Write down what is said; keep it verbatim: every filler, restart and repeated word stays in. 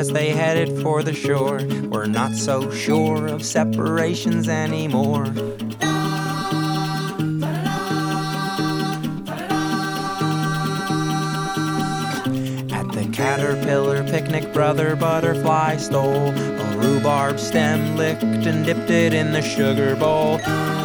As they headed for the shore, we're not so sure of separations anymore. At the caterpillar picnic, Brother Butterfly stole a rhubarb stem, licked and dipped it in the sugar bowl.